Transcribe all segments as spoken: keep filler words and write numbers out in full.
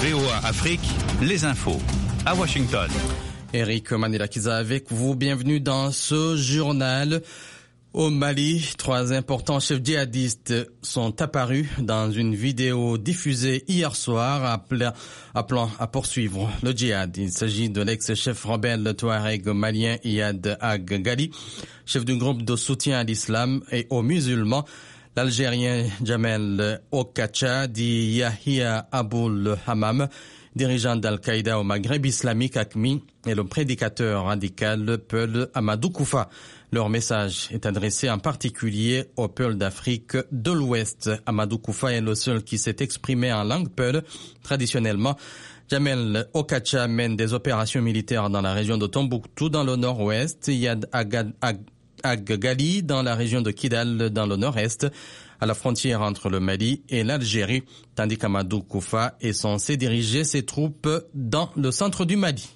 V O A Afrique, les infos à Washington. Eric Manelakiza avec vous. Bienvenue dans ce journal. Au Mali, trois importants chefs djihadistes sont apparus dans une vidéo diffusée hier soir appelant, appelant à poursuivre le djihad. Il s'agit de l'ex-chef rebelle touareg malien Iyad Ag Ghali, chef du groupe de soutien à l'islam et aux musulmans. L'Algérien Jamel Okacha dit Yahya Aboul Hammam, dirigeant d'Al-Qaïda au Maghreb islamique A Q M I, et le prédicateur radical Peul Amadou Koufa. Leur message est adressé en particulier au Peul d'Afrique de l'Ouest. Amadou Koufa est le seul qui s'est exprimé en langue Peul. Traditionnellement, Jamel Okacha mène des opérations militaires dans la région de Tombouctou dans le nord-ouest, Iyad Ag Ghali dans la région de Kidal dans le nord-est, à la frontière entre le Mali et l'Algérie, tandis qu'Amadou Koufa est censé diriger ses troupes dans le centre du Mali.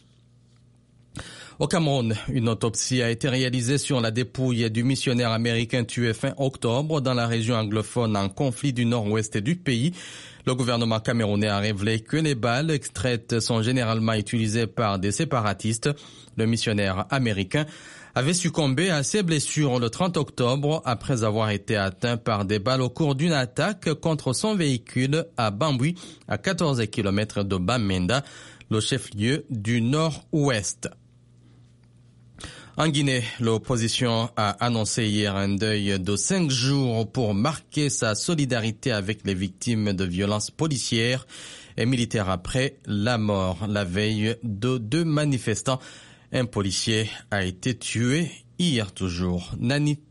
Au Cameroun, une autopsie a été réalisée sur la dépouille du missionnaire américain tué fin octobre dans la région anglophone en conflit du nord-ouest du pays. Le gouvernement camerounais a révélé que les balles extraites sont généralement utilisées par des séparatistes. Le missionnaire américain avait succombé à ses blessures le trente octobre après avoir été atteint par des balles au cours d'une attaque contre son véhicule à Bambui, à quatorze kilomètres de Bamenda, le chef-lieu du nord-ouest. En Guinée, l'opposition a annoncé hier un deuil de cinq jours pour marquer sa solidarité avec les victimes de violences policières et militaires après la mort la veille de deux manifestants. Un policier a été tué hier toujours. Nanit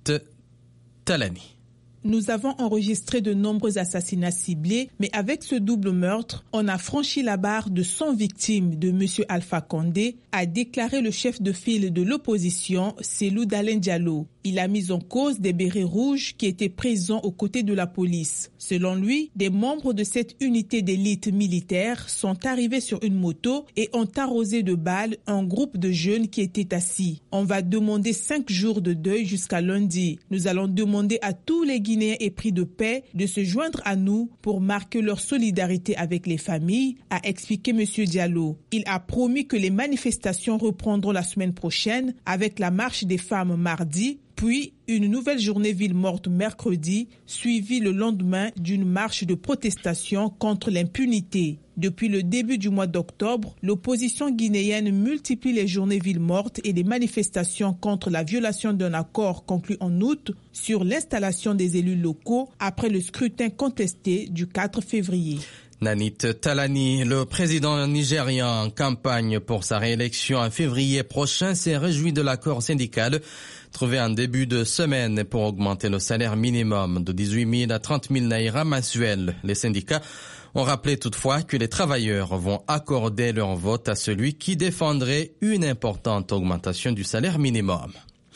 Talani. Nous avons enregistré de nombreux assassinats ciblés, mais avec ce double meurtre, on a franchi la barre de cent victimes de M. Alpha Condé, a déclaré le chef de file de l'opposition, Cellou Dalein Diallo. Il a mis en cause des bérets rouges qui étaient présents aux côtés de la police. Selon lui, des membres de cette unité d'élite militaire sont arrivés sur une moto et ont arrosé de balles un groupe de jeunes qui étaient assis. On va demander cinq jours de deuil jusqu'à lundi. Nous allons demander à tous les Guinéens épris de paix de se joindre à nous pour marquer leur solidarité avec les familles, a expliqué M. Diallo. Il a promis que les manifestations reprendront la semaine prochaine avec la marche des femmes mardi, puis une nouvelle journée ville morte mercredi, suivie le lendemain d'une marche de protestation contre l'impunité. Depuis le début du mois d'octobre, l'opposition guinéenne multiplie les journées ville mortes et les manifestations contre la violation d'un accord conclu en août sur l'installation des élus locaux après le scrutin contesté du quatre février. Nanit Talani, le président nigérian en campagne pour sa réélection en février prochain, s'est réjoui de l'accord syndical trouvé en début de semaine pour augmenter le salaire minimum de dix-huit mille à trente mille naira mensuels. Les syndicats ont rappelé toutefois que les travailleurs vont accorder leur vote à celui qui défendrait une importante augmentation du salaire minimum.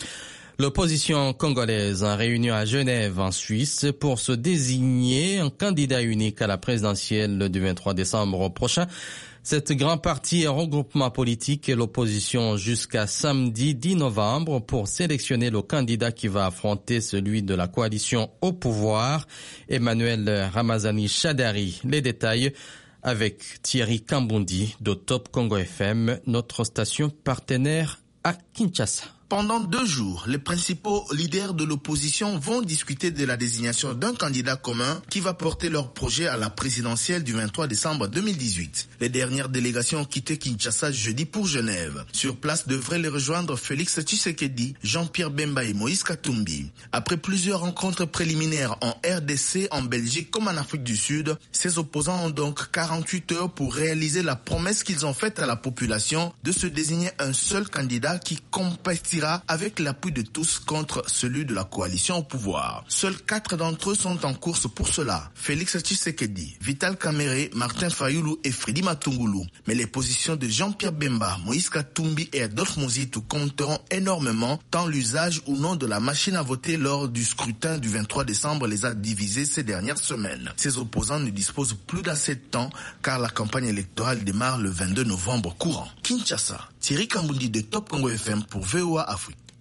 L'opposition congolaise en réunion à Genève, en Suisse, pour se désigner un candidat unique à la présidentielle du vingt-trois décembre prochain. Cette grand parti et regroupement politique et l'opposition jusqu'à samedi dix novembre pour sélectionner le candidat qui va affronter celui de la coalition au pouvoir, Emmanuel Ramazani Chadari. Les détails avec Thierry Kambundi de Top Congo F M, notre station partenaire à Kinshasa. Pendant deux jours, les principaux leaders de l'opposition vont discuter de la désignation d'un candidat commun qui va porter leur projet à la présidentielle du vingt-trois décembre deux mille dix-huit. Les dernières délégations ont quitté Kinshasa jeudi pour Genève. Sur place devraient les rejoindre Félix Tshisekedi, Jean-Pierre Bemba et Moïse Katumbi. Après plusieurs rencontres préliminaires en R D C, en Belgique comme en Afrique du Sud, ces opposants ont donc quarante-huit heures pour réaliser la promesse qu'ils ont faite à la population de se désigner un seul candidat qui compétira avec l'appui de tous contre celui de la coalition au pouvoir. Seuls quatre d'entre eux sont en course pour cela. Félix Tshisekedi, Vital Kamerhe, Martin Fayulu et Fredy Matungulu. Mais les positions de Jean-Pierre Bemba, Moïse Katumbi et Adolphe Muzitu compteront énormément tant l'usage ou non de la machine à voter lors du scrutin du vingt-trois décembre les a divisés ces dernières semaines. Ces opposants ne disposent plus d'assez de temps car la campagne électorale démarre le vingt-deux novembre courant. Kinshasa, Thierry Kambundi de Top Congo F M pour V O A Afrique.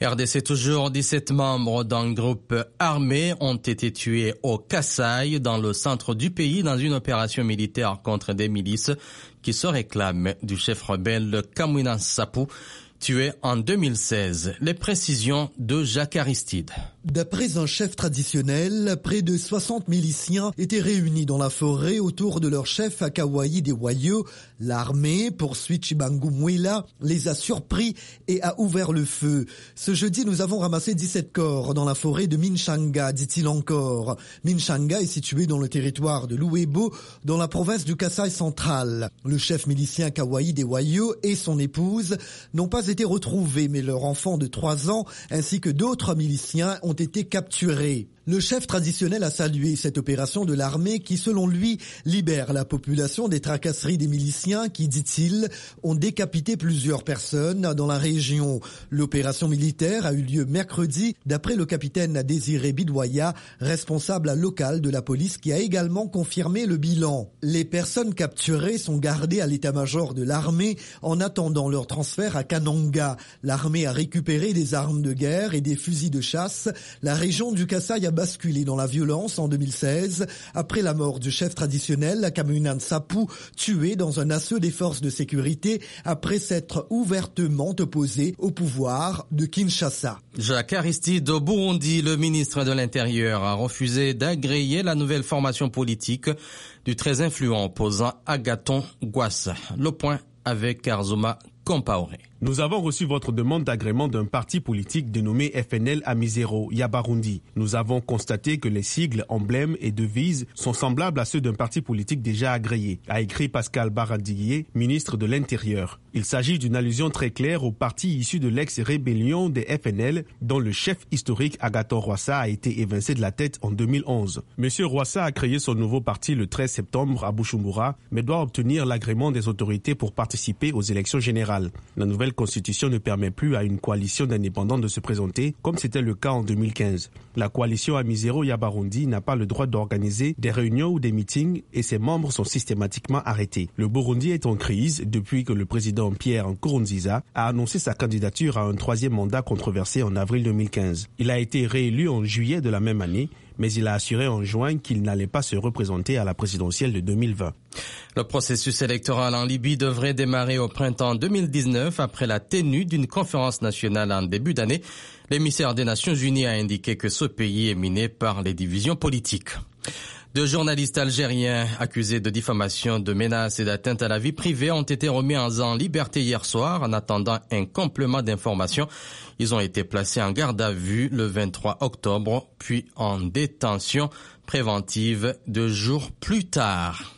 R D C toujours, dix-sept membres d'un groupe armé ont été tués au Kasaï, dans le centre du pays, dans une opération militaire contre des milices qui se réclament du chef rebelle Kamwina Nsapu, tué en deux mille seize. Les précisions de Jacques Aristide. D'après un chef traditionnel, près de soixante miliciens étaient réunis dans la forêt autour de leur chef à Kawaï des Wayo. L'armée, poursuit Chibangu Mwela, les a surpris et a ouvert le feu. Ce jeudi, nous avons ramassé dix-sept corps dans la forêt de Minchanga, dit-il encore. Minchanga est situé dans le territoire de l'Ouebo, dans la province du Kasaï central. Le chef milicien Kawaï des Wayo et son épouse n'ont pas été retrouvés, mais leur enfant de trois ans ainsi que d'autres miliciens ont été capturés. Le chef traditionnel a salué cette opération de l'armée qui, selon lui, libère la population des tracasseries des miliciens qui, dit-il, ont décapité plusieurs personnes dans la région. L'opération militaire a eu lieu mercredi, d'après le capitaine Désiré Bidouaya, responsable local de la police, qui a également confirmé le bilan. Les personnes capturées sont gardées à l'état-major de l'armée en attendant leur transfert à Kananga. L'armée a récupéré des armes de guerre et des fusils de chasse. La région du Kasaï a basculé dans la violence en deux mille seize après la mort du chef traditionnel Kamwina Nsapu, tué dans un assaut des forces de sécurité après s'être ouvertement opposé au pouvoir de Kinshasa. Jacques Aristide, au Burundi, le ministre de l'Intérieur a refusé d'agréer la nouvelle formation politique du très influent opposant Agathon Rwasa. Le point avec Arzoma Compaoré. Nous avons reçu votre demande d'agrément d'un parti politique dénommé F N L Amizero Yabarundi. Nous avons constaté que les sigles, emblèmes et devises sont semblables à ceux d'un parti politique déjà agréé, a écrit Pascal Barandier, ministre de l'Intérieur. Il s'agit d'une allusion très claire au parti issu de l'ex-rébellion des F N L, dont le chef historique Agathon Rwasa a été évincé de la tête en deux mille onze. Monsieur Rwasa a créé son nouveau parti le treize septembre à Bujumbura, mais doit obtenir l'agrément des autorités pour participer aux élections générales. La nouvelle Constitution ne permet plus à une coalition d'indépendants de se présenter, comme c'était le cas en deux mille quinze. La coalition Amizero Yabarundi n'a pas le droit d'organiser des réunions ou des meetings et ses membres sont systématiquement arrêtés. Le Burundi est en crise depuis que le président Pierre Nkurunziza a annoncé sa candidature à un troisième mandat controversé en avril deux mille quinze. Il a été réélu en juillet de la même année, mais il a assuré en juin qu'il n'allait pas se représenter à la présidentielle de deux mille vingt. Le processus électoral en Libye devrait démarrer au printemps deux mille dix-neuf après la tenue d'une conférence nationale en début d'année. L'émissaire des Nations Unies a indiqué que ce pays est miné par les divisions politiques. Deux journalistes algériens accusés de diffamation, de menaces et d'atteinte à la vie privée ont été remis en liberté hier soir en attendant un complément d'information. Ils ont été placés en garde à vue le vingt-trois octobre, puis en détention préventive deux jours plus tard.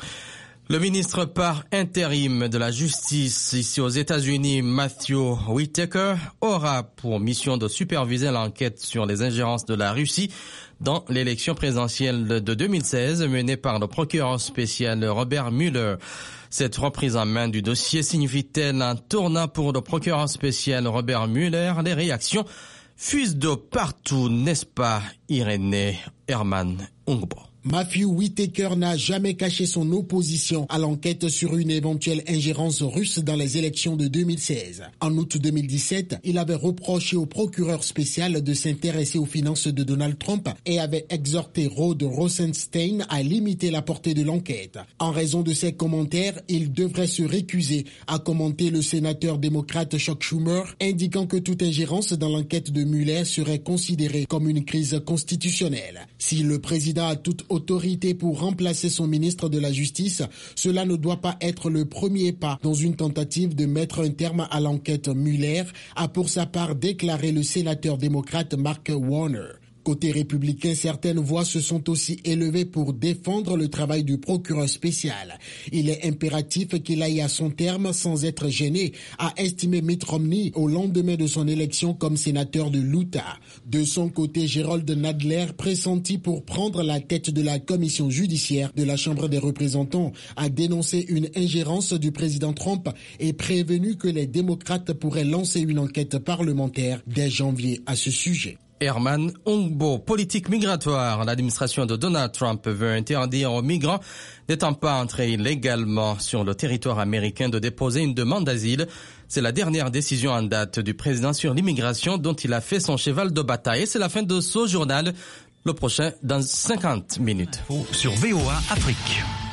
Le ministre par intérim de la Justice ici aux États-Unis, Matthew Whitaker, aura pour mission de superviser l'enquête sur les ingérences de la Russie dans l'élection présidentielle de deux mille seize menée par le procureur spécial Robert Mueller. Cette reprise en main du dossier signifie-t-elle un tournant pour le procureur spécial Robert Mueller? Les réactions fusent de partout, n'est-ce pas, Irénée Herman Ungbo? Matthew Whitaker n'a jamais caché son opposition à l'enquête sur une éventuelle ingérence russe dans les élections de deux mille seize. En août deux mille dix-sept, il avait reproché au procureur spécial de s'intéresser aux finances de Donald Trump et avait exhorté Rod Rosenstein à limiter la portée de l'enquête. En raison de ses commentaires, il devrait se récuser, a commenté le sénateur démocrate Chuck Schumer, indiquant que toute ingérence dans l'enquête de Mueller serait considérée comme une crise constitutionnelle. Si le président a toute autorité pour remplacer son ministre de la Justice, cela ne doit pas être le premier pas dans une tentative de mettre un terme à l'enquête Mueller, a pour sa part déclaré le sénateur démocrate Mark Warner. Côté républicain, certaines voix se sont aussi élevées pour défendre le travail du procureur spécial. Il est impératif qu'il aille à son terme sans être gêné, a estimé Mitt Romney au lendemain de son élection comme sénateur de l'Utah. De son côté, Gerald Nadler, pressenti pour prendre la tête de la commission judiciaire de la Chambre des représentants, a dénoncé une ingérence du président Trump et prévenu que les démocrates pourraient lancer une enquête parlementaire dès janvier à ce sujet. Herman Ongbo. Politique migratoire. L'administration de Donald Trump veut interdire aux migrants n'étant pas entrés illégalement sur le territoire américain de déposer une demande d'asile. C'est la dernière décision en date du président sur l'immigration dont il a fait son cheval de bataille. C'est la fin de ce journal. Le prochain dans cinquante minutes. Sur V O A Afrique.